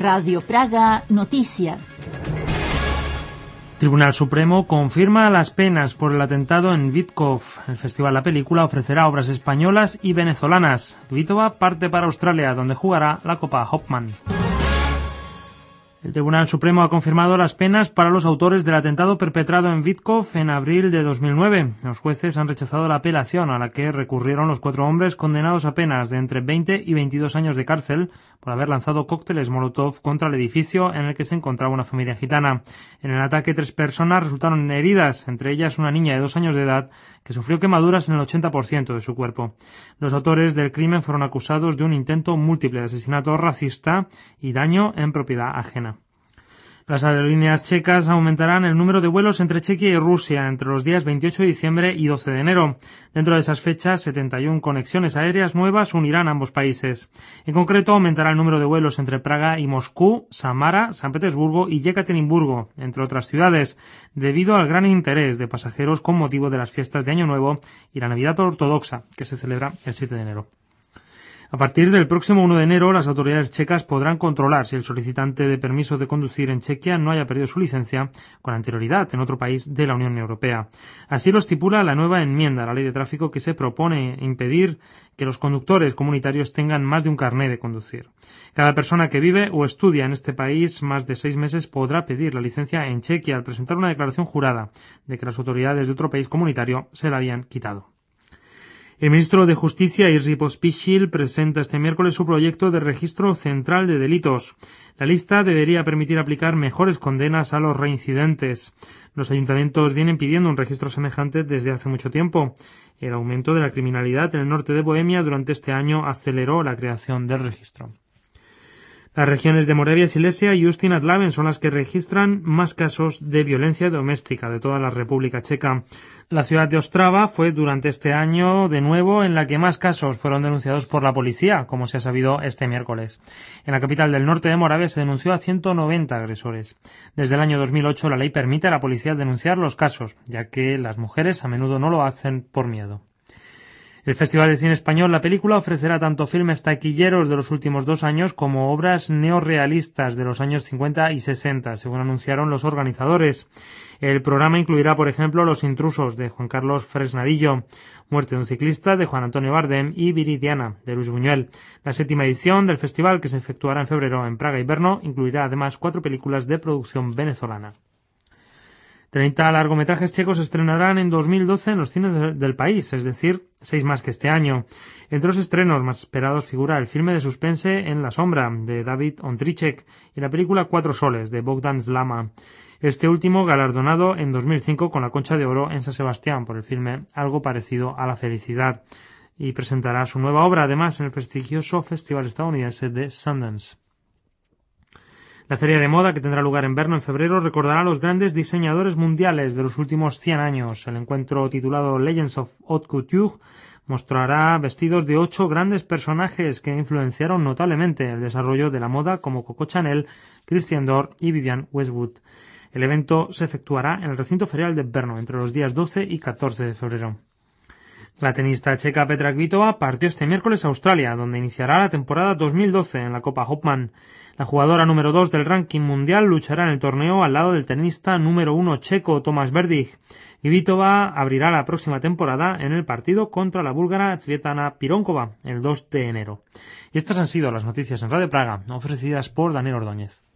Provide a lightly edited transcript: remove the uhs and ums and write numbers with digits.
Radio Praga Noticias. Tribunal Supremo confirma las penas por el atentado en Vítkov. El Festival La Película ofrecerá obras españolas y venezolanas. Kvitova parte para Australia, donde jugará la Copa Hopman. El Tribunal Supremo ha confirmado las penas para los autores del atentado perpetrado en Vítkov en abril de 2009. Los jueces han rechazado la apelación a la que recurrieron los 4 hombres condenados a penas de entre 20 y 22 años de cárcel por haber lanzado cócteles Molotov contra el edificio en el que se encontraba una familia gitana. En el ataque 3 personas resultaron heridas, entre ellas una niña de 2 años de edad que sufrió quemaduras en el 80% de su cuerpo. Los autores del crimen fueron acusados de un intento múltiple de asesinato racista y daño en propiedad ajena. Las aerolíneas checas aumentarán el número de vuelos entre Chequia y Rusia entre los días 28 de diciembre y 12 de enero. Dentro de esas fechas, 71 conexiones aéreas nuevas unirán ambos países. En concreto, aumentará el número de vuelos entre Praga y Moscú, Samara, San Petersburgo y Yekaterinburgo, entre otras ciudades, debido al gran interés de pasajeros con motivo de las fiestas de Año Nuevo y la Navidad ortodoxa, que se celebra el 7 de enero. A partir del próximo 1 de enero, las autoridades checas podrán controlar si el solicitante de permiso de conducir en Chequia no haya perdido su licencia con anterioridad en otro país de la Unión Europea. Así lo estipula la nueva enmienda a la Ley de Tráfico que se propone impedir que los conductores comunitarios tengan más de un carné de conducir. Cada persona que vive o estudia en este país más de 6 meses podrá pedir la licencia en Chequia al presentar una declaración jurada de que las autoridades de otro país comunitario se la habían quitado. El ministro de Justicia, Jiří Pospíšil, presenta este miércoles su proyecto de registro central de delitos. La lista debería permitir aplicar mejores condenas a los reincidentes. Los ayuntamientos vienen pidiendo un registro semejante desde hace mucho tiempo. El aumento de la criminalidad en el norte de Bohemia durante este año aceleró la creación del registro. Las regiones de Moravia, Silesia y Ústí-nad-Labem son las que registran más casos de violencia doméstica de toda la República Checa. La ciudad de Ostrava fue durante este año de nuevo en la que más casos fueron denunciados por la policía, como se ha sabido este miércoles. En la capital del norte de Moravia se denunció a 190 agresores. Desde el año 2008 la ley permite a la policía denunciar los casos, ya que las mujeres a menudo no lo hacen por miedo. El Festival de Cine Español La Película ofrecerá tanto filmes taquilleros de los últimos 2 años como obras neorrealistas de los años 50 y 60, según anunciaron los organizadores. El programa incluirá, por ejemplo, Los intrusos, de Juan Carlos Fresnadillo, Muerte de un ciclista, de Juan Antonio Bardem, y Viridiana, de Luis Buñuel. La 7ª edición del festival, que se efectuará en febrero en Praga y Brno, incluirá además 4 películas de producción venezolana. 30 largometrajes checos se estrenarán en 2012 en los cines del país, es decir, 6 más que este año. Entre los estrenos más esperados figura el filme de suspense En la sombra, de David Ondříček, y la película 4 soles, de Bogdan Slama. Este último galardonado en 2005 con la Concha de Oro en San Sebastián por el filme Algo parecido a la felicidad, y presentará su nueva obra además en el prestigioso festival estadounidense de Sundance. La feria de moda, que tendrá lugar en Brno en febrero, recordará a los grandes diseñadores mundiales de los últimos 100 años. El encuentro, titulado Legends of Haute Couture, mostrará vestidos de 8 grandes personajes que influenciaron notablemente el desarrollo de la moda, como Coco Chanel, Christian Dior y Vivienne Westwood. El evento se efectuará en el recinto ferial de Brno entre los días 12 y 14 de febrero. La tenista checa Petra Kvitova partió este miércoles a Australia, donde iniciará la temporada 2012 en la Copa Hopman. La jugadora número 2 del ranking mundial luchará en el torneo al lado del tenista número 1 checo Tomáš Berdych. Kvitova abrirá la próxima temporada en el partido contra la búlgara Tsvetlana Pironkova el 2 de enero. Y estas han sido las noticias en Radio Praga, ofrecidas por Daniel Ordóñez.